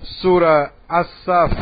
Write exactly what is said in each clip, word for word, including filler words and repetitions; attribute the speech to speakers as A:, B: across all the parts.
A: சூரா அஸ்-ஸஃப்.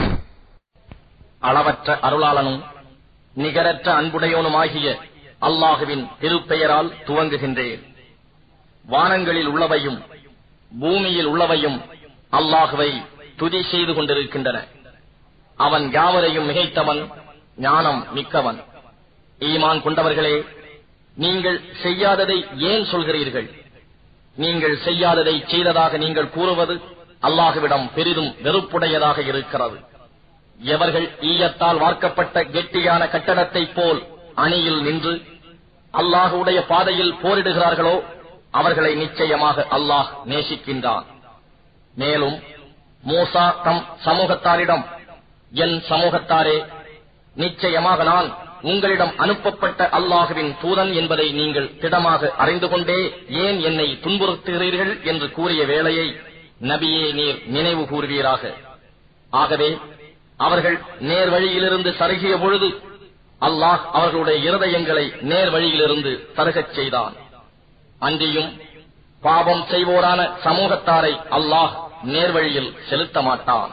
B: அளவற்ற அருளாளனும் நிகரற்ற அன்புடையோனுமாகிய அல்லாஹுவின் திருப்பெயரால் துவங்குகின்றேன். வானங்களில் உள்ளவையும் பூமியில் உள்ளவையும் அல்லாஹுவை துதி செய்து கொண்டிருக்கின்றன. அவன் யாவரையும் மிகைத்தவன், ஞானம் மிக்கவன். ஈமான் கொண்டவர்களே, நீங்கள் செய்யாததை ஏன் சொல்கிறீர்கள்? நீங்கள் செய்யாததை செய்ததாக நீங்கள் கூறுவது அல்லாஹுவிடம் பெரிதும் வெறுப்புடையதாக இருக்கிறது. எவர்கள் ஈயத்தால் வார்க்கப்பட்ட கெட்டியான கட்டடத்தைப் போல் அணியில் நின்று அல்லாஹுடைய பாதையில் போரிடுகிறார்களோ அவர்களை நிச்சயமாக அல்லாஹ் நேசிக்கின்றான். மேலும் மூசா தம் சமூகத்தாரிடம், என் சமூகத்தாரே, நிச்சயமாக நான் உங்களிடம் அனுப்பப்பட்ட அல்லாஹுவின் தூதன் என்பதை நீங்கள் திடமாக அறிந்து கொண்டே ஏன் என்னை துன்புறுத்துகிறீர்கள் என்று கூறிய வேளையை நபியே நீர் நினைவு கூறுவீராக. ஆகவே அவர்கள் நேர் வழியிலிருந்து சருகிய பொழுது அல்லாஹ் அவர்களுடைய இருதயங்களை நேர் வழியிலிருந்து சருகச் செய்தான். அன்றியும் பாவம் செய்வோரான சமூகத்தாரை அல்லாஹ் நேர்வழியில் செலுத்த மாட்டான்.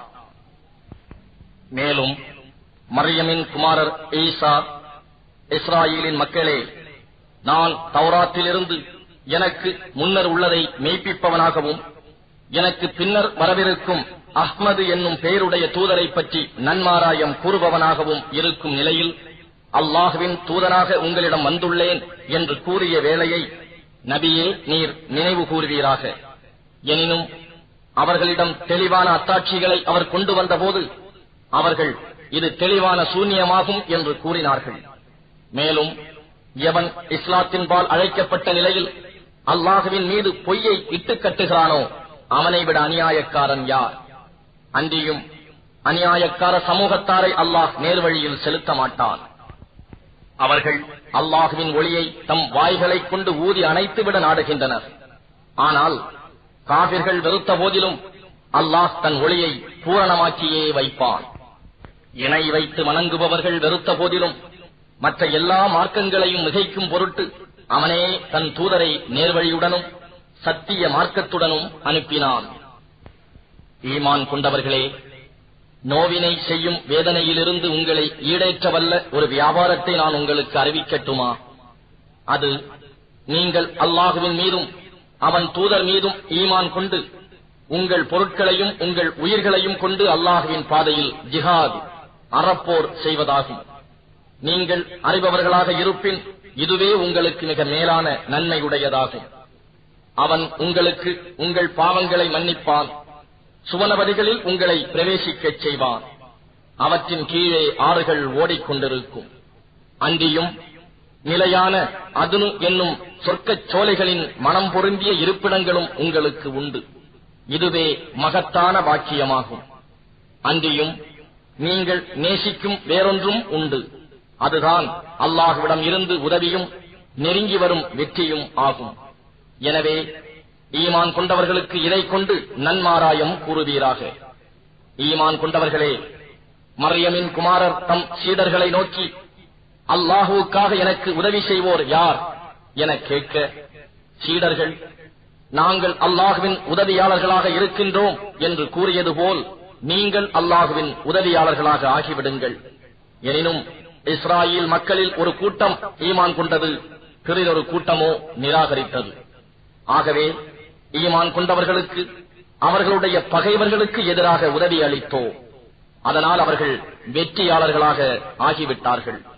B: மேலும் மரியமின் குமாரர் ஈசா, இஸ்ராயேலின் மக்களே, நான் தௌராத்திலிருந்து எனக்கு முன்னர் உள்ளதை மெய்ப்பிப்பவனாகவும் எனக்கு பின்னர் வரவிருக்கும் அஹ்மது என்னும் பெயருடைய தூதரை பற்றி நன்மாராயம் கூறுபவனாகவும் இருக்கும் நிலையில் அல்லாஹுவின் தூதனாக உங்களிடம் வந்துள்ளேன் என்று கூறிய வேளையை நபியே நீர் நினைவு கூறுவீராக. எனினும் அவர்களிடம் தெளிவான அத்தாட்சிகளை அவர் கொண்டு வந்தபோது அவர்கள் இது தெளிவான சூன்யமாகும் என்று கூறினார்கள். மேலும் எவன் இஸ்லாத்தின்பால் அழைக்கப்பட்ட நிலையில் அல்லாஹுவின் மீது பொய்யை இட்டுக் கட்டுகிறானோ அவனை விட அநியாயக்காரன் யார்? அன்றியும் அநியாயக்கார சமூகத்தாரை அல்லாஹ் நேர்வழியில் செலுத்த மாட்டான். அவர்கள் அல்லாஹுவின் ஒளியை தம் வாய்களை கொண்டு ஊதி அணைத்துவிட நாடுகின்றனர். ஆனால் காபிர்கள் வெறுத்த போதிலும் அல்லாஹ் தன் ஒளியை பூரணமாக்கியே வைப்பான். இணை வைத்து வணங்குபவர்கள் வெறுத்த போதிலும் மற்ற எல்லா மார்க்கங்களையும் மிகைக்கும் பொருட்டு அவனே தன் தூதரை நேர்வழியுடனும் சத்திய மார்க்கத்துடனும் அனுப்பினான். ஈமான் கொண்டவர்களே, நோவினை செய்யும் வேதனையிலிருந்து உங்களை ஈடேற்றவல்ல ஒரு வியாபாரத்தை நான் உங்களுக்கு அறிவிக்கட்டுமா? அது நீங்கள் அல்லாஹுவின் மீதும் அவன் தூதர் மீதும் ஈமான் கொண்டு உங்கள் பொருட்களையும் உங்கள் உயிர்களையும் கொண்டு அல்லாஹுவின் பாதையில் ஜிஹாத் அறப்போர் செய்வதாகும். நீங்கள் அறிபவர்களாக இருப்பின் இதுவே உங்களுக்கு மிக மேலான நன்மையுடையதாகும். அவன் உங்களுக்கு உங்கள் பாவங்களை மன்னிப்பான், சுவனவதிகளில் உங்களை பிரவேசிக்கச் செய்வான். அவற்றின் கீழே ஆறுகள் ஓடிக்கொண்டிருக்கும். அன்றியும் நிலையான அதுனு என்னும் சொர்க்கச் சோலைகளின் மனம் பொருந்திய இருப்பிடங்களும் உங்களுக்கு உண்டு. இதுவே மகத்தான பாக்கியமாகும். அன்றியும் நீங்கள் நேசிக்கும் வேறொன்றும் உண்டு. அதுதான் அல்லாஹ்விடம் இருந்து உதவியும் நெருங்கி வரும் வெற்றியும் ஆகும். எனவே ஈமான் கொண்டவர்களுக்கு இதை கொண்டு நன்மாராயம் கூறுவீராக. ஈமான் கொண்டவர்களே, மரியமின் குமாரர் தம் சீடர்களை நோக்கி, அல்லாஹுவுக்காக எனக்கு உதவி செய்வோர் யார் என கேட்க, சீடர்கள், நாங்கள் அல்லாஹுவின் உதவியாளர்களாக இருக்கின்றோம் என்று கூறியது போல் நீங்கள் அல்லாஹுவின் உதவியாளர்களாக ஆகிவிடுங்கள். எனினும் இஸ்ராயேல் மக்களில் ஒரு கூட்டம் ஈமான் கொண்டது, பிறரொரு கூட்டமோ நிராகரித்தது. ஆகவே ஈமான் கொண்டவர்களுக்கு அவர்களுடைய பகைவர்களுக்கு எதிராக உதவி அளித்தோம். அதனால் அவர்கள் வெற்றியாளர்களாக ஆகிவிட்டார்கள்.